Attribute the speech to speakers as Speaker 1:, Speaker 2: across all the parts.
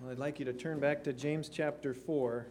Speaker 1: Well, I'd like you to turn back to James chapter 4.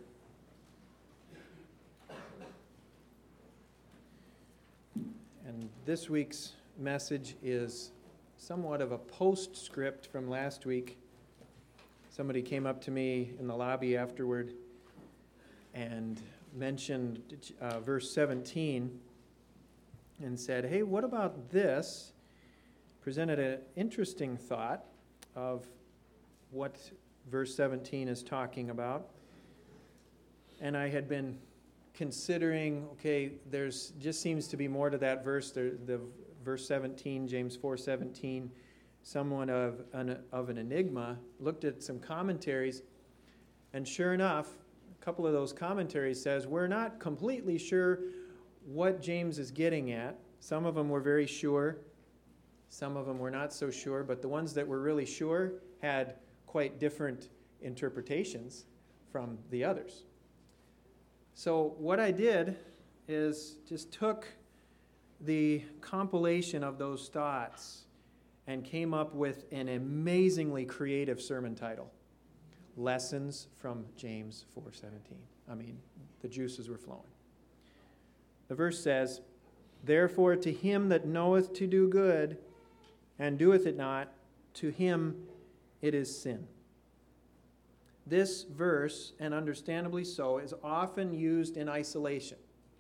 Speaker 1: And this week's message is somewhat of a postscript from last week. Somebody came up to me in the lobby afterward and mentioned verse 17 and said, hey, what about this? Presented an interesting thought of what verse 17 is talking about. And I had been considering, okay, there's just seems to be more to that verse. The verse 17, James 4:17, somewhat of an enigma. Looked at some commentaries, and sure enough, a couple of those commentaries says we're not completely sure what James is getting at. Some of them were very sure. Some of them were not so sure, but the ones that were really sure had quite different interpretations from the others. So what I did is just took the compilation of those thoughts and came up with an amazingly creative sermon title, Lessons from James 4:17. I mean, the juices were flowing. The verse says, therefore to him that knoweth to do good and doeth it not, to him it is sin. This verse, and understandably so, is often used in isolation.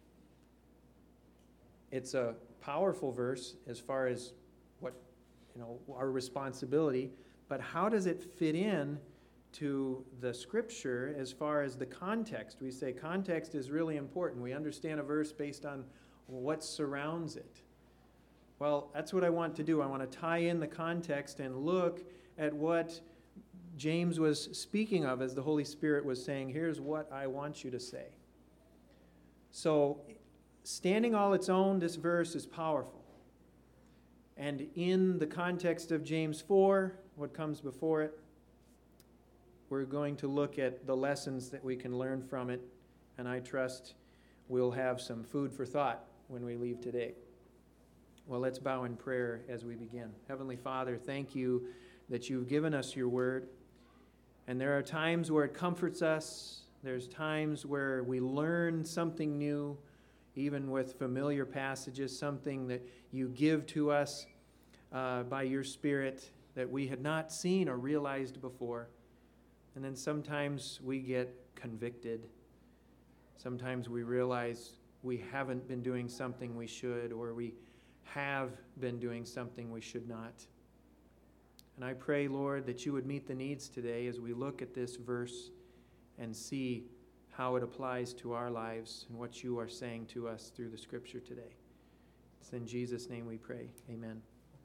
Speaker 1: It's a powerful verse as far as what, our responsibility, but how does it fit in to the scripture as far as the context? We say context is really important. We understand a verse based on what surrounds it. Well, that's what I want to do. I want to tie in the context and look at what James was speaking of as the Holy Spirit was saying, here's what I want you to say. So, standing all its own, this verse is powerful. And in the context of James 4, what comes before it, we're going to look at the lessons that we can learn from it, and I trust we'll have some food for thought when we leave today. Well, let's bow in prayer as we begin. Heavenly Father, thank you that you've given us your word. And there are times where it comforts us. There's times where we learn something new, even with familiar passages, something that you give to us by your Spirit that we had not seen or realized before. And then sometimes we get convicted. Sometimes we realize we haven't been doing something we should, or we have been doing something we should not. And I pray, Lord, that you would meet the needs today as we look at this verse and see how it applies to our lives and what you are saying to us through the scripture today. It's in Jesus' name we pray. Amen.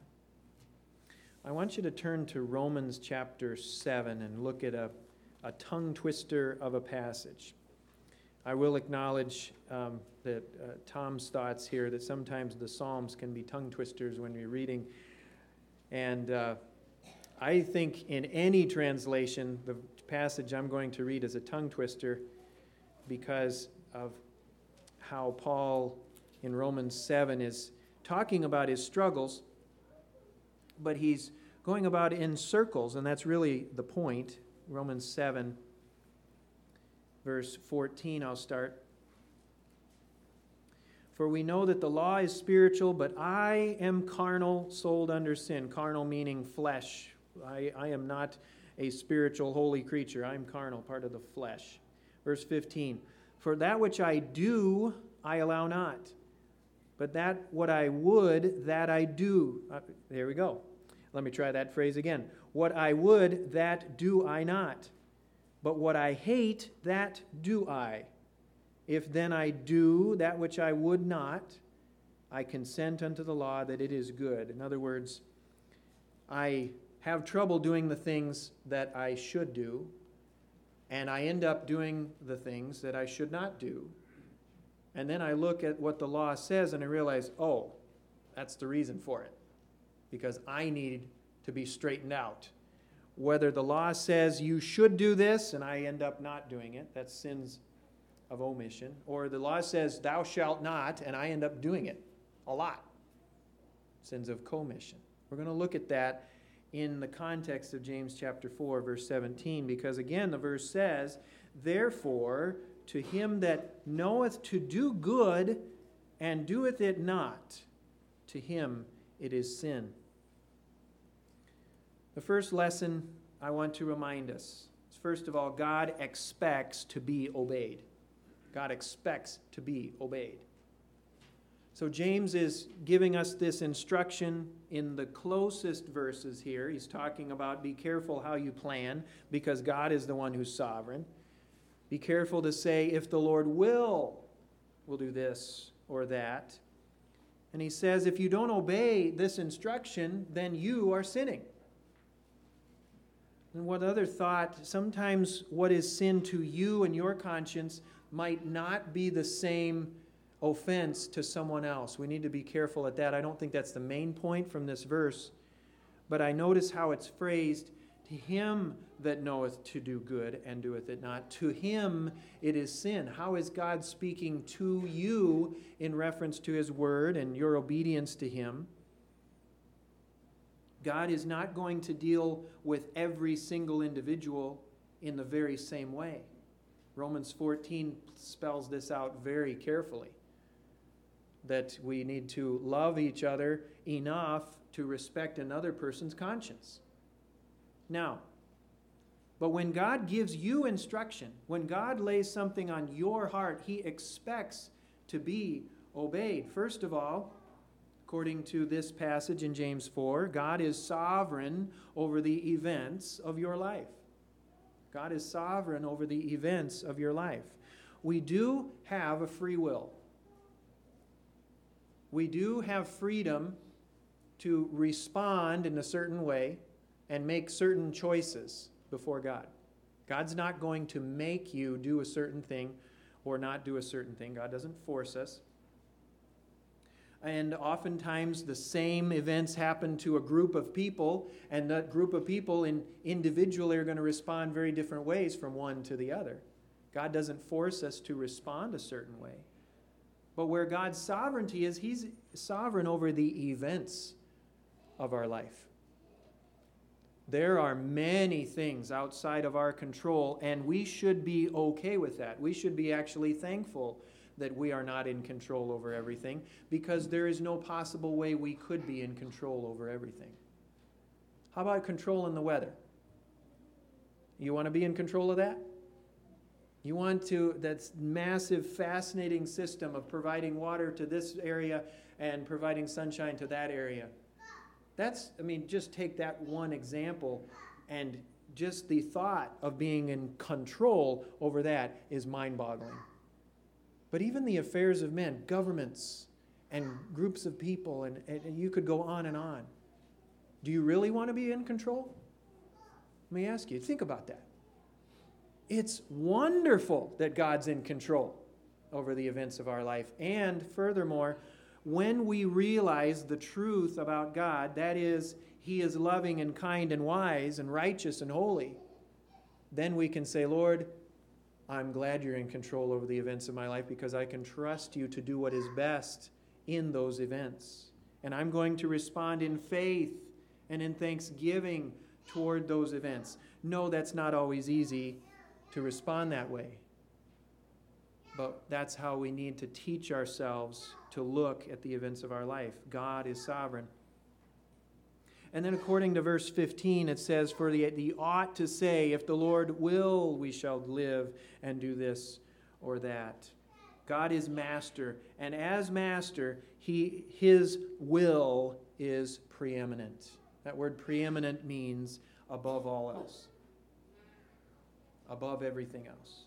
Speaker 1: I want you to turn to Romans chapter 7 and look at a tongue twister of a passage. I will acknowledge that Tom's thoughts here, that sometimes the Psalms can be tongue twisters when you're reading. And I think in any translation, the passage I'm going to read is a tongue twister because of how Paul in Romans 7 is talking about his struggles, but he's going about in circles, and that's really the point. Romans 7, verse 14, I'll start. For we know that the law is spiritual, but I am carnal, sold under sin. Carnal meaning flesh. I am not a spiritual, holy creature. I am carnal, part of the flesh. Verse 15. For that which I do, I allow not. But that what I would, that I do. There we go. Let me try that phrase again. What I would, that do I not. But what I hate, that do I. If then I do that which I would not, I consent unto the law that it is good. In other words, I have trouble doing the things that I should do, and I end up doing the things that I should not do. And then I look at what the law says and I realize, oh, that's the reason for it. Because I need to be straightened out. Whether the law says you should do this and I end up not doing it, that's sins of omission. Or the law says thou shalt not and I end up doing it a lot. Sins of commission. We're going to look at that in the context of James chapter 4, verse 17, because again, the verse says, "Therefore, to him that knoweth to do good and doeth it not, to him it is sin." The first lesson I want to remind us is, first of all, God expects to be obeyed. God expects to be obeyed. So James is giving us this instruction in the closest verses here. He's talking about be careful how you plan, because God is the one who's sovereign. Be careful to say, if the Lord will, we'll do this or that. And he says, if you don't obey this instruction, then you are sinning. And what other thought, sometimes what is sin to you and your conscience might not be the same offense to someone else. We need to be careful at that. I don't think that's the main point from this verse, but I notice how it's phrased, to him that knoweth to do good and doeth it not, to him it is sin. How is God speaking to you in reference to his word and your obedience to him? God is not going to deal with every single individual in the very same way. Romans 14 spells this out very carefully, that we need to love each other enough to respect another person's conscience. Now, but when God gives you instruction, when God lays something on your heart, he expects to be obeyed. First of all, according to this passage in James 4, God is sovereign over the events of your life. God is sovereign over the events of your life. We do have a free will. We do have freedom to respond in a certain way and make certain choices before God. God's not going to make you do a certain thing or not do a certain thing. God doesn't force us. And oftentimes the same events happen to a group of people, and that group of people individually are going to respond very different ways from one to the other. God doesn't force us to respond a certain way. But where God's sovereignty is, he's sovereign over the events of our life. There are many things outside of our control, and we should be okay with that. We should be actually thankful that we are not in control over everything, because there is no possible way we could be in control over everything. How about controlling the weather? You want to be in control of that? You want to, that's massive, fascinating system of providing water to this area and providing sunshine to that area. Just take that one example, and just the thought of being in control over that is mind-boggling. But even the affairs of men, governments, and groups of people, and you could go on and on. Do you really want to be in control? Let me ask you, think about that. It's wonderful that God's in control over the events of our life. And furthermore, when we realize the truth about God, that is, he is loving and kind and wise and righteous and holy, then we can say, Lord, I'm glad you're in control over the events of my life, because I can trust you to do what is best in those events. And I'm going to respond in faith and in thanksgiving toward those events. No, that's not always easy to respond that way. But that's how we need to teach ourselves to look at the events of our life. God is sovereign. And then according to verse 15, it says, for the ought to say, if the Lord will, we shall live and do this or that. God is master, and as master, his will is preeminent. That word preeminent means above all else. Above everything else.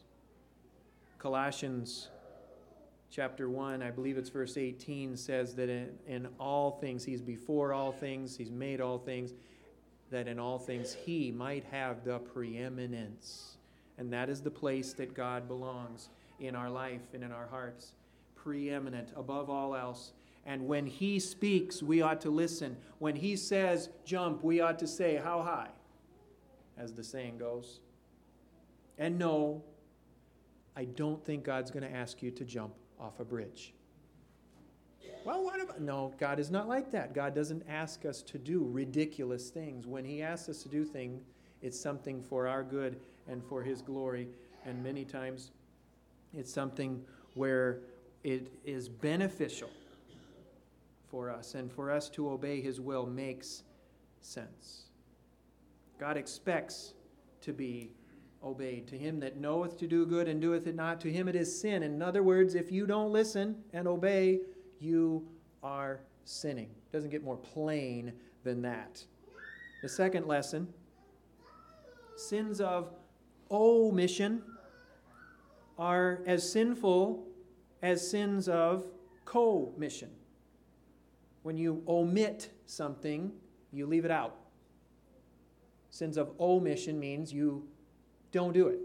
Speaker 1: Colossians chapter 1, I believe it's verse 18, says that in all things, he's before all things, he's made all things, that in all things he might have the preeminence. And that is the place that God belongs in our life and in our hearts. Preeminent, above all else. And when he speaks, we ought to listen. When he says, jump, we ought to say, how high? As the saying goes. And no, I don't think God's going to ask you to jump off a bridge. Well, what about? No, God is not like that. God doesn't ask us to do ridiculous things. When He asks us to do things, it's something for our good and for His glory. And many times it's something where it is beneficial for us, and for us to obey His will makes sense. God expects to be obeyed. To him that knoweth to do good and doeth it not, to him it is sin. In other words, if you don't listen and obey, you are sinning. It doesn't get more plain than that. The second lesson, sins of omission are as sinful as sins of commission. When you omit something, you leave it out. Sins of omission means you don't do it.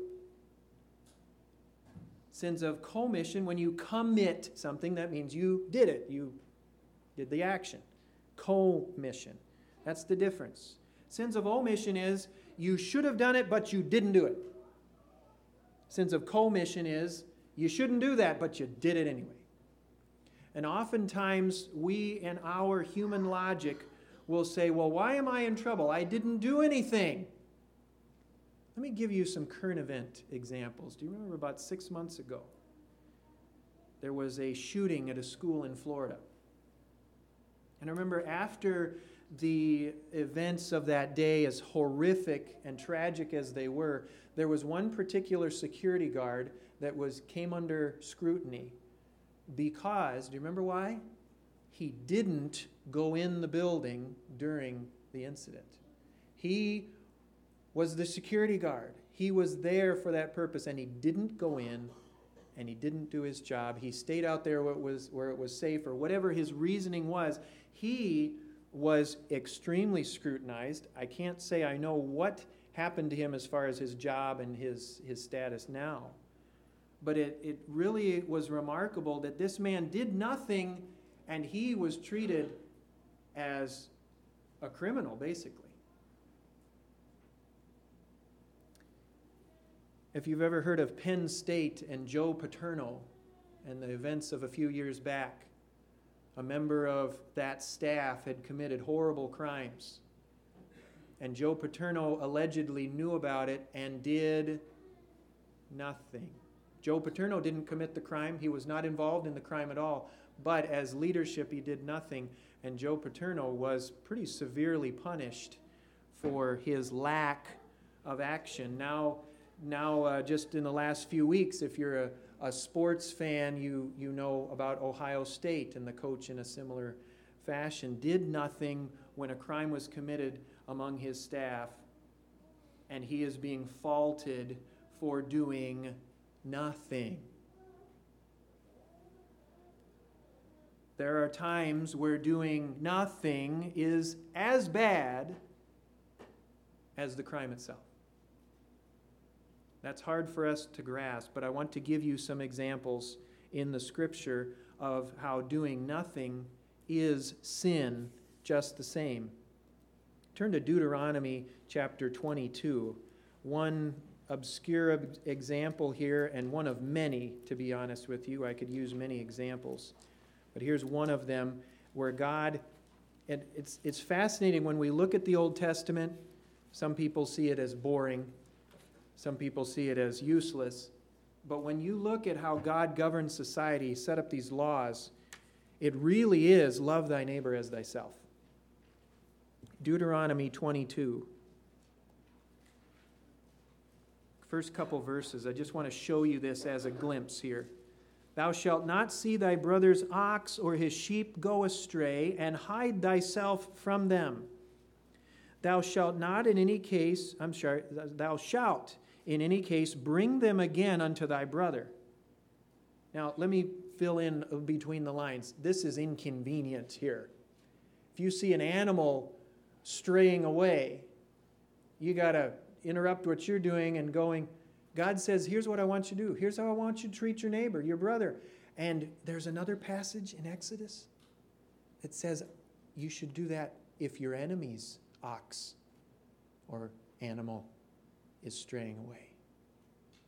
Speaker 1: Sins of commission, when you commit something, that means you did it. You did the action. Commission. That's the difference. Sins of omission is you should have done it, but you didn't do it. Sins of commission is you shouldn't do that, but you did it anyway. And oftentimes we, in our human logic, will say, well, why am I in trouble? I didn't do anything. Let me give you some current event examples. Do you remember about 6 months ago, there was a shooting at a school in Florida? And I remember after the events of that day, as horrific and tragic as they were, there was one particular security guard that came under scrutiny because, do you remember why? He didn't go in the building during the incident. He was the security guard. He was there for that purpose, and he didn't go in, and he didn't do his job. He stayed out there where it was safe, or whatever his reasoning was. He was extremely scrutinized. I can't say I know what happened to him as far as his job and his status now. But it really was remarkable that this man did nothing, and he was treated as a criminal, basically. If you've ever heard of Penn State and Joe Paterno and the events of a few years back, a member of that staff had committed horrible crimes. And Joe Paterno allegedly knew about it and did nothing. Joe Paterno didn't commit the crime. He was not involved in the crime at all. But as leadership, he did nothing. And Joe Paterno was pretty severely punished for his lack of action. Now, just in the last few weeks, if you're a sports fan, you know about Ohio State, and the coach in a similar fashion did nothing when a crime was committed among his staff, and he is being faulted for doing nothing. There are times where doing nothing is as bad as the crime itself. That's hard for us to grasp, but I want to give you some examples in the Scripture of how doing nothing is sin just the same. Turn to Deuteronomy chapter 22. One obscure example here, and one of many, to be honest with you. I could use many examples. But here's one of them where God, and it's fascinating when we look at the Old Testament. Some people see it as boring. Some people see it as useless. But when you look at how God governs society, set up these laws, it really is love thy neighbor as thyself. Deuteronomy 22. First couple verses, I just want to show you this as a glimpse here. Thou shalt not see thy brother's ox or his sheep go astray, and hide thyself from them. Thou shalt in any case bring them again unto thy brother. Now, let me fill in between the lines. This is inconvenient here. If you see an animal straying away, you got to interrupt what you're doing and going, God says, here's what I want you to do. Here's how I want you to treat your neighbor, your brother. And there's another passage in Exodus that says you should do that if your enemy's ox or animal is straying away.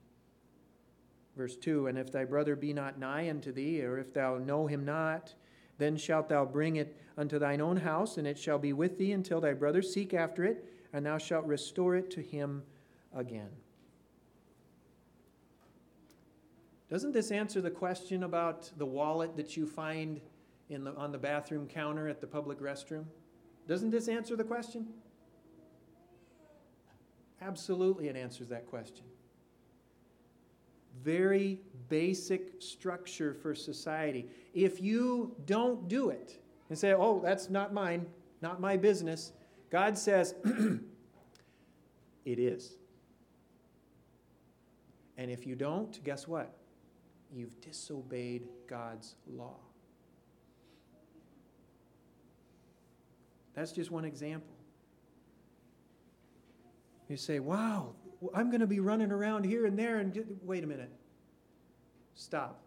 Speaker 1: Verse 2, and if thy brother be not nigh unto thee, or if thou know him not, Then shalt thou bring it unto thine own house, and it shall be with thee until thy brothers seek after it, and thou shalt restore it to him again. Doesn't this answer the question about the wallet that you find on the bathroom counter at the public restroom? Doesn't this answer the question? Absolutely, it answers that question. Very basic structure for society. If you don't do it and say, oh, that's not mine, not my business, God says, it is. And if you don't, guess what? You've disobeyed God's law. That's just one example. You say, wow, I'm going to be running around here and there and wait a minute. Stop.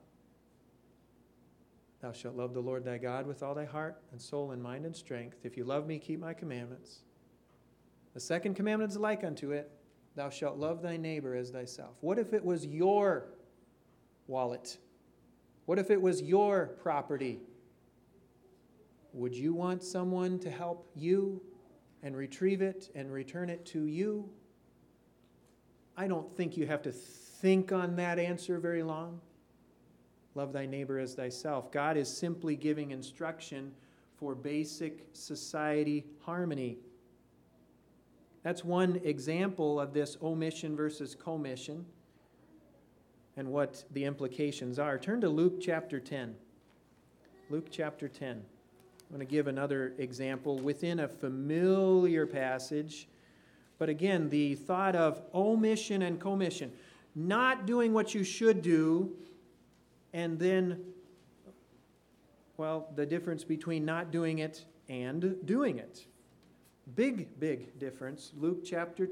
Speaker 1: Thou shalt love the Lord thy God with all thy heart and soul and mind and strength. If you love me, keep my commandments. The second commandment is like unto it. Thou shalt love thy neighbor as thyself. What if it was your wallet? What if it was your property? Would you want someone to help you and retrieve it and return it to you? I don't think you have to think on that answer very long. Love thy neighbor as thyself. God is simply giving instruction for basic society harmony. That's one example of this omission versus commission and what the implications are. Turn to Luke chapter 10. Luke chapter 10. I'm going to give another example within a familiar passage. But again, the thought of omission and commission. Not doing what you should do, and then, well, the difference between not doing it and doing it. Big, big difference. Luke chapter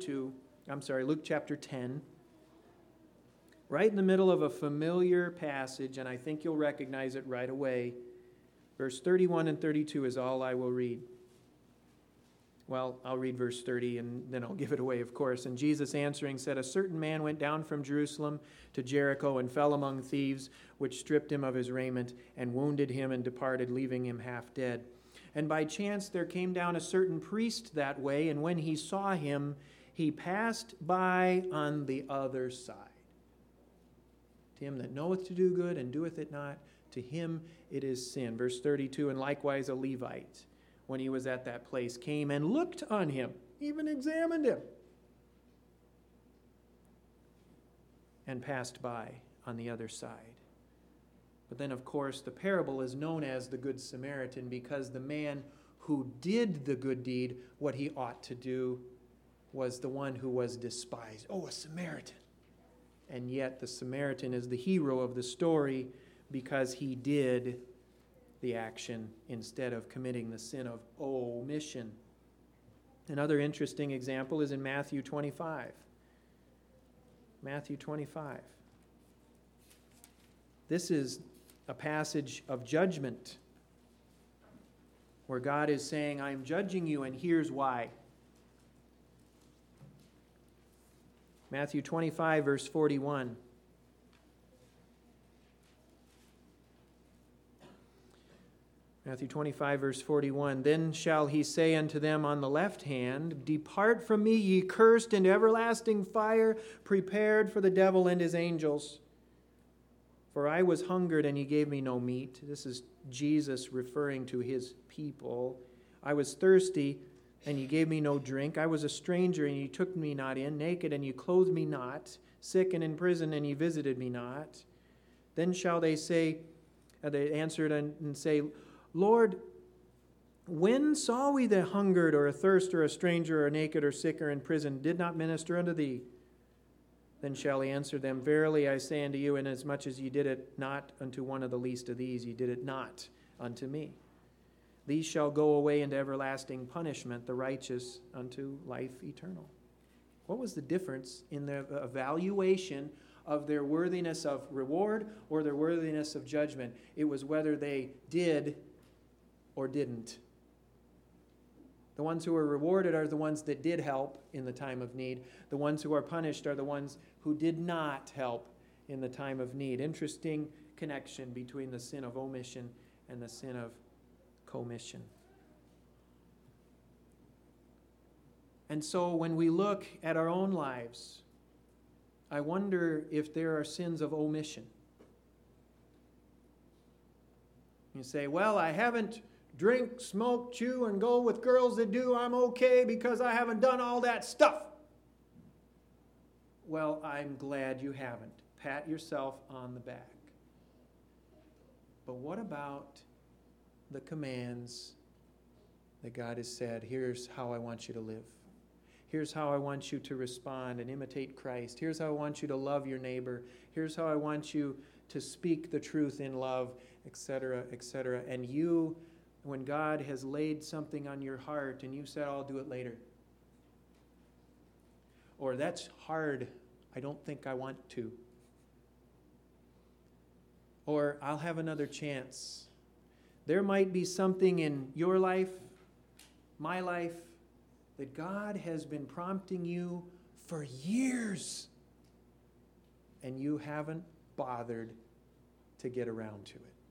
Speaker 1: 10. Right in the middle of a familiar passage, and I think you'll recognize it right away. Verse 31 and 32 is all I will read. Well, I'll read verse 30 and then I'll give it away, of course. And Jesus answering said, A certain man went down from Jerusalem to Jericho and fell among thieves, which stripped him of his raiment and wounded him and departed, leaving him half dead. And by chance there came down a certain priest that way, and when he saw him, he passed by on the other side. To him that knoweth to do good and doeth it not, to him it is sin. Verse 32, and likewise a Levite, when he was at that place, came and looked on him, even examined him, and passed by on the other side. But then, of course, the parable is known as the Good Samaritan because the man who did the good deed, what he ought to do, was the one who was despised. Oh, a Samaritan. And yet the Samaritan is the hero of the story because he did the action instead of committing the sin of omission. Another interesting example is in Matthew 25. Matthew 25. This is a passage of judgment where God is saying, I'm judging you, and here's why. Matthew 25, verse 41. Matthew 25, verse 41. Then shall he say unto them on the left hand, Depart from me, ye cursed, into everlasting fire, prepared for the devil and his angels. For I was hungered, and ye gave me no meat. This is Jesus referring to his people. I was thirsty, and ye gave me no drink. I was a stranger, and ye took me not in. Naked, and ye clothed me not. Sick and in prison, and ye visited me not. Then shall they say, they answered and say, Lord, when saw we thee hungered, or athirst, or a stranger, or naked, or sick, or in prison, did not minister unto thee? Then shall he answer them, Verily I say unto you, inasmuch as ye did it not unto one of the least of these, ye did it not unto me. These shall go away into everlasting punishment, the righteous unto life eternal. What was the difference in the evaluation of their worthiness of reward or their worthiness of judgment? It was whether they did or didn't. The ones who are rewarded are the ones that did help in the time of need. The ones who are punished are the ones who did not help in the time of need. Interesting connection between the sin of omission and the sin of commission. And so when we look at our own lives, I wonder if there are sins of omission. You say, well, I haven't drink, smoke, chew, and go with girls that do. I'm okay because I haven't done all that stuff. Well, I'm glad you haven't. Pat yourself on the back. But what about the commands that God has said, here's how I want you to live. Here's how I want you to respond and imitate Christ. Here's how I want you to love your neighbor. Here's how I want you to speak the truth in love, etc., etc. And you, when God has laid something on your heart and you said, I'll do it later. Or that's hard, I don't think I want to. Or I'll have another chance. There might be something in your life, my life, that God has been prompting you for years, and you haven't bothered to get around to it.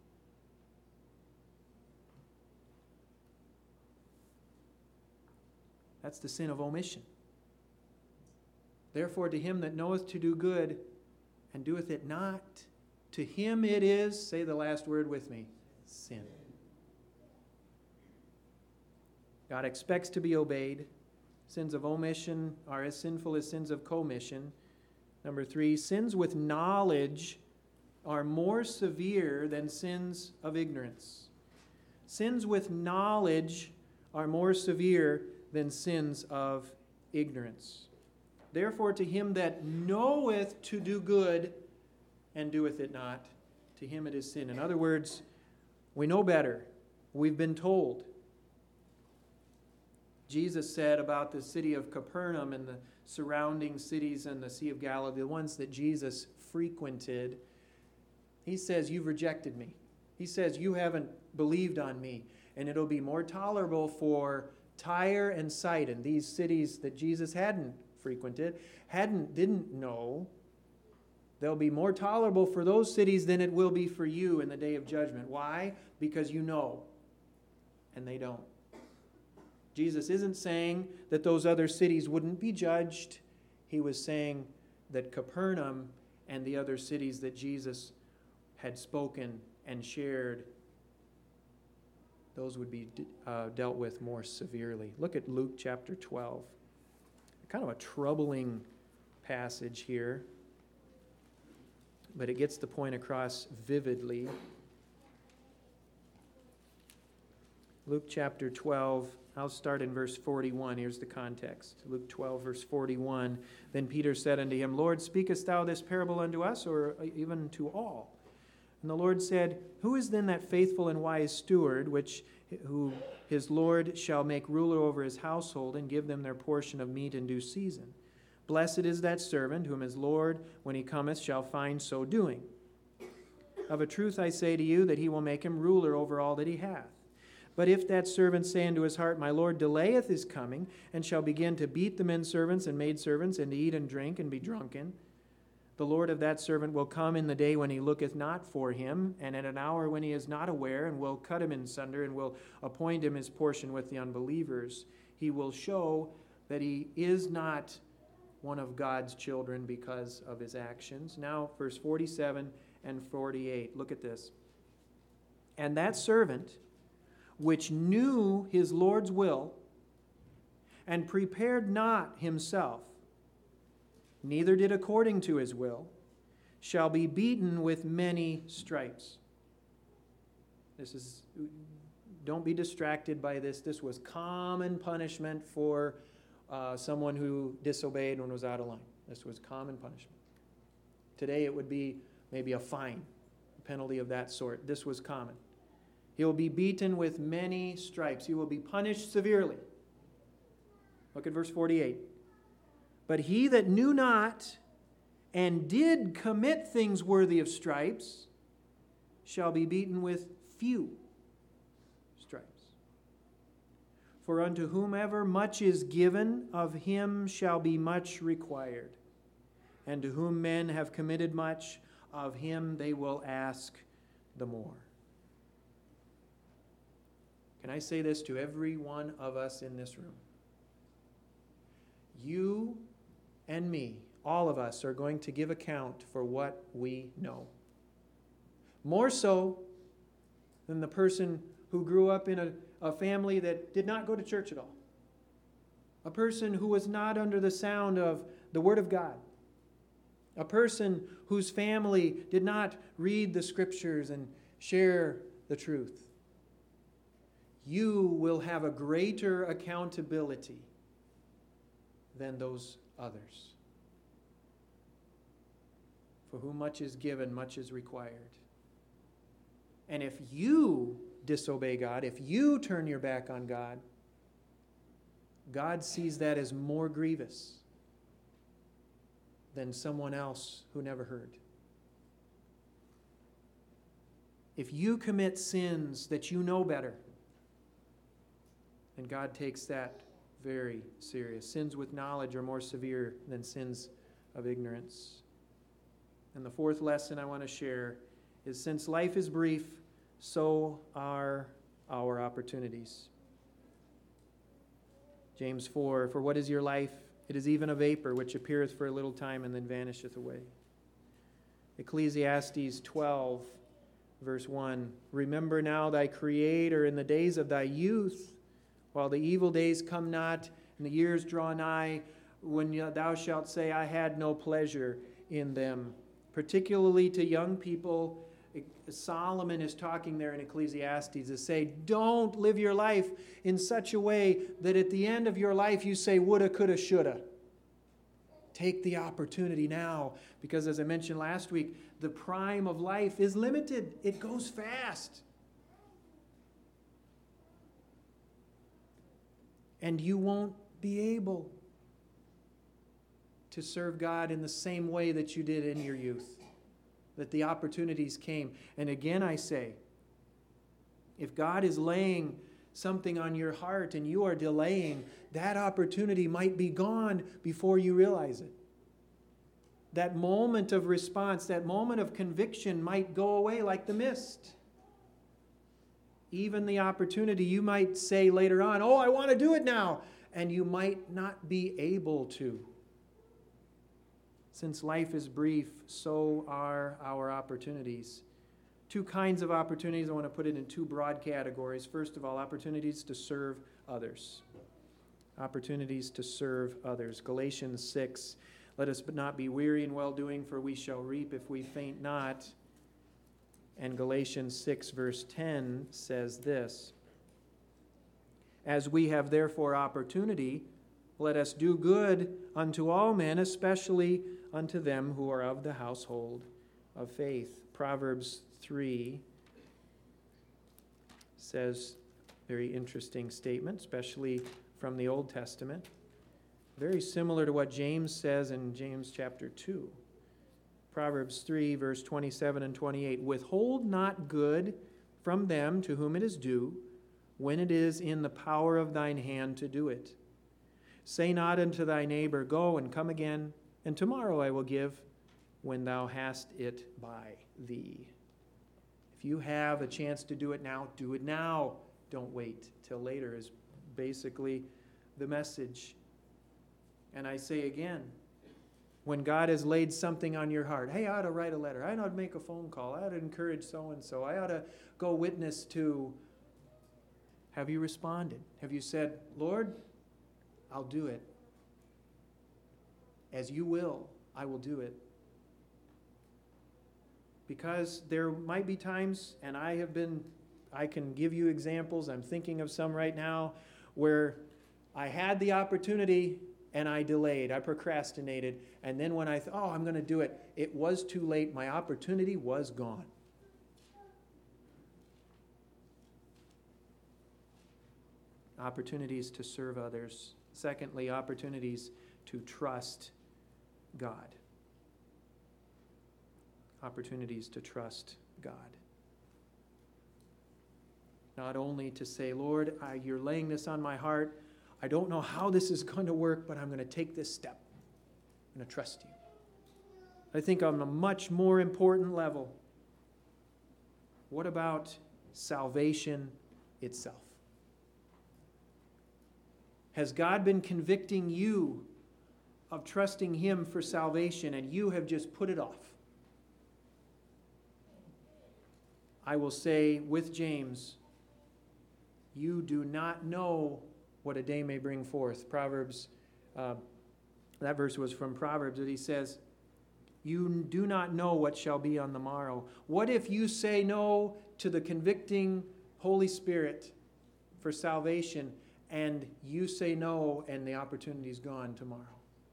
Speaker 1: That's the sin of omission. Therefore, to him that knoweth to do good and doeth it not, to him it is, say the last word with me, sin. God expects to be obeyed. Sins of omission are as sinful as sins of commission. Number 3, sins with knowledge are more severe than sins of ignorance. Sins with knowledge are more severe than sins of ignorance. Therefore, to him that knoweth to do good and doeth it not, to him it is sin. In other words, we know better. We've been told. Jesus said about the city of Capernaum and the surrounding cities and the Sea of Galilee, the ones that Jesus frequented, he says, you've rejected me. He says, you haven't believed on me. And it'll be more tolerable for Tyre and Sidon, these cities that Jesus hadn't frequented, didn't know. They'll be more tolerable for those cities than it will be for you in the day of judgment. Why? Because you know, and they don't. Jesus isn't saying that those other cities wouldn't be judged. He was saying that Capernaum and the other cities that Jesus had spoken and shared, those would be dealt with more severely. Look at Luke chapter 12. Kind of a troubling passage here, but it gets the point across vividly. Luke chapter 12, I'll start in verse 41. Here's the context. Luke 12, verse 41. Then Peter said unto him, Lord, speakest thou this parable unto us, or even to all? And the Lord said, Who is then that faithful and wise steward, who his Lord shall make ruler over his household, and give them their portion of meat in due season? Blessed is that servant, whom his Lord, when he cometh, shall find so doing. Of a truth I say to you, that he will make him ruler over all that he hath. But if that servant say unto his heart, My Lord delayeth his coming, and shall begin to beat the men servants and maidservants, and to eat and drink and be drunken, the Lord of that servant will come in the day when he looketh not for him, and at an hour when he is not aware, and will cut him in sunder, and will appoint him his portion with the unbelievers. He will show that he is not one of God's children because of his actions. Now, verse 47 and 48. Look at this. And that servant, which knew his Lord's will, and prepared not himself, neither did according to his will, shall be beaten with many stripes. Don't be distracted by this. This was common punishment for someone who disobeyed and was out of line. This was common punishment. Today it would be maybe a fine, a penalty of that sort. This was common. He will be beaten with many stripes. He will be punished severely. Look at verse 48. But he that knew not and did commit things worthy of stripes shall be beaten with few stripes. For unto whomever much is given, of him shall be much required. And to whom men have committed much, of him they will ask the more. Can I say this to every one of us in this room? You and me, all of us, are going to give account for what we know. More so than the person who grew up in a family that did not go to church at all. A person who was not under the sound of the Word of God. A person whose family did not read the Scriptures and share the truth. You will have a greater accountability than those others. For whom much is given, much is required. And if you disobey God, if you turn your back on God, God sees that as more grievous than someone else who never heard. If you commit sins that you know better, and God takes that very serious. Sins with knowledge are more severe than sins of ignorance. And the fourth lesson I want to share is, since life is brief, so are our opportunities. James 4, for what is your life? It is even a vapor which appeareth for a little time and then vanisheth away. Ecclesiastes 12, verse 1, remember now thy Creator in the days of thy youth, while the evil days come not, and the years draw nigh, when thou shalt say, I had no pleasure in them. Particularly to young people, Solomon is talking there in Ecclesiastes to say, don't live your life in such a way that at the end of your life you say, woulda, coulda, shoulda. Take the opportunity now, because as I mentioned last week, the prime of life is limited. It goes fast. And you won't be able to serve God in the same way that you did in your youth, that the opportunities came. And again I say, if God is laying something on your heart and you are delaying, that opportunity might be gone before you realize it. That moment of response, that moment of conviction might go away like the mist. Even the opportunity, you might say later on, oh, I want to do it now. And you might not be able to. Since life is brief, so are our opportunities. Two kinds of opportunities. I want to put it in two broad categories. First of all, opportunities to serve others. Opportunities to serve others. Galatians 6, let us not be weary in well-doing, for we shall reap if we faint not. And Galatians 6, verse 10 says this, as we have therefore opportunity, let us do good unto all men, especially unto them who are of the household of faith. Proverbs 3 says, very interesting statement, especially from the Old Testament. Very similar to what James says in James chapter 2. Proverbs 3, verse 27 and 28. Withhold not good from them to whom it is due, when it is in the power of thine hand to do it. Say not unto thy neighbor, go and come again, and tomorrow I will give, when thou hast it by thee. If you have a chance to do it now, do it now. Don't wait till later is basically the message. And I say again, when God has laid something on your heart, hey, I ought to write a letter, I ought to make a phone call, I ought to encourage so-and-so, I ought to go witness to, have you responded? Have you said, Lord, I'll do it. As you will, I will do it. Because there might be times, and I can give you examples, I'm thinking of some right now, where I had the opportunity and I delayed, I procrastinated, and then when I thought, I'm going to do it, it was too late, my opportunity was gone. Opportunities to serve others. Secondly, opportunities to trust God. Opportunities to trust God. Not only to say, Lord, you're laying this on my heart. I don't know how this is going to work, but I'm going to take this step. I'm going to trust you. I think on a much more important level, what about salvation itself? Has God been convicting you of trusting Him for salvation and you have just put it off? I will say with James, you do not know what a day may bring forth. Proverbs, that verse was from Proverbs, that he says, you do not know what shall be on the morrow. What if you say no to the convicting Holy Spirit for salvation, and you say no and the opportunity's gone tomorrow?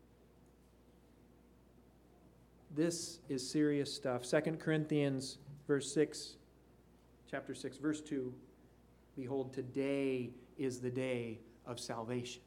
Speaker 1: This is serious stuff. 2 Corinthians chapter 6, verse 2. Behold, today is the day of salvation.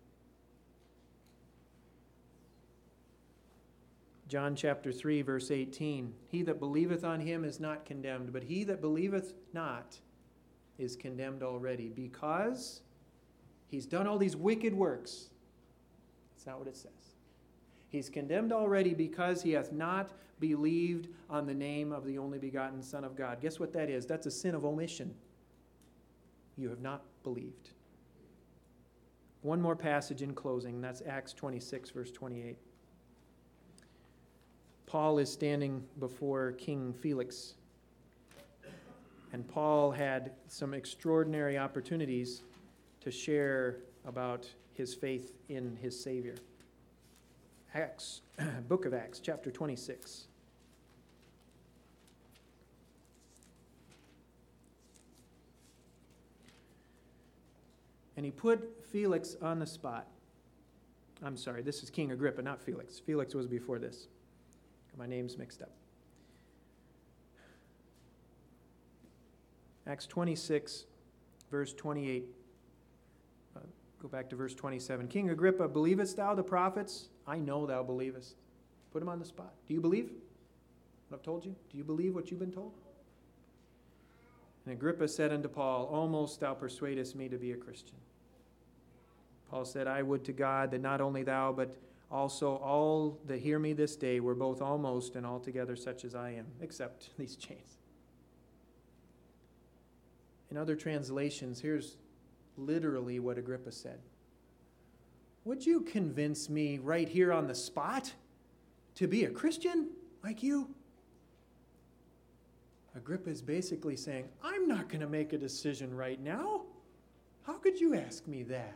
Speaker 1: John chapter 3, verse 18. He that believeth on him is not condemned, but he that believeth not is condemned already, because he's done all these wicked works. That's not what it says. He's condemned already because he hath not believed on the name of the only begotten Son of God. Guess what that is? That's a sin of omission. You have not believed. One more passage in closing, and that's Acts 26, verse 28. Paul is standing before King Felix, and Paul had some extraordinary opportunities to share about his faith in his Savior. Book of Acts, chapter 26. And he put Felix on the spot. I'm sorry, this is King Agrippa, not Felix. Felix was before this. My name's mixed up. Acts 26, verse 28. Go back to verse 27. King Agrippa, believest thou the prophets? I know thou believest. Put him on the spot. Do you believe what I've told you? Do you believe what you've been told? And Agrippa said unto Paul, almost thou persuadest me to be a Christian. Paul said, I would to God that not only thou, but also all that hear me this day were both almost and altogether such as I am, except these chains. In other translations, here's literally what Agrippa said. Would you convince me right here on the spot to be a Christian like you? Agrippa is basically saying, I'm not going to make a decision right now. How could you ask me that?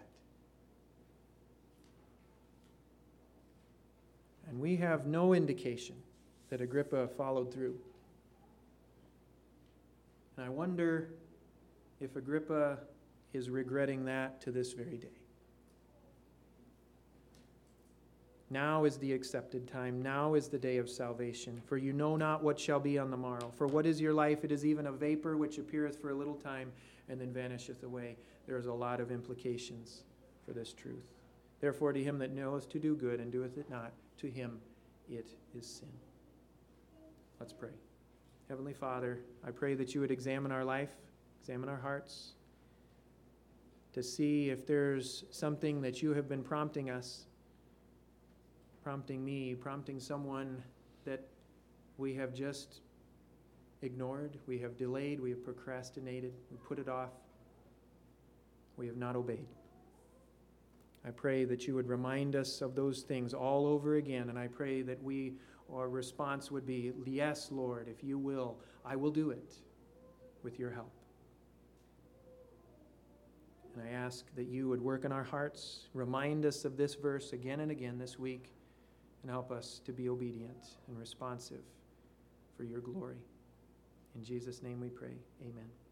Speaker 1: And we have no indication that Agrippa followed through. And I wonder if Agrippa is regretting that to this very day. Now is the accepted time. Now is the day of salvation. For you know not what shall be on the morrow. For what is your life? It is even a vapor which appeareth for a little time and then vanisheth away. There is a lot of implications for this truth. Therefore, to him that knoweth to do good and doeth it not, to him it is sin. Let's pray. Heavenly Father, I pray that you would examine our life, examine our hearts, to see if there's something that you have been prompting us, prompting me, prompting someone that we have just ignored, we have delayed, we have procrastinated, we put it off, we have not obeyed. I pray that you would remind us of those things all over again, and I pray that our response would be, yes, Lord, if you will, I will do it with your help. And I ask that you would work in our hearts, remind us of this verse again and again this week, and help us to be obedient and responsive for your glory. In Jesus' name we pray, amen.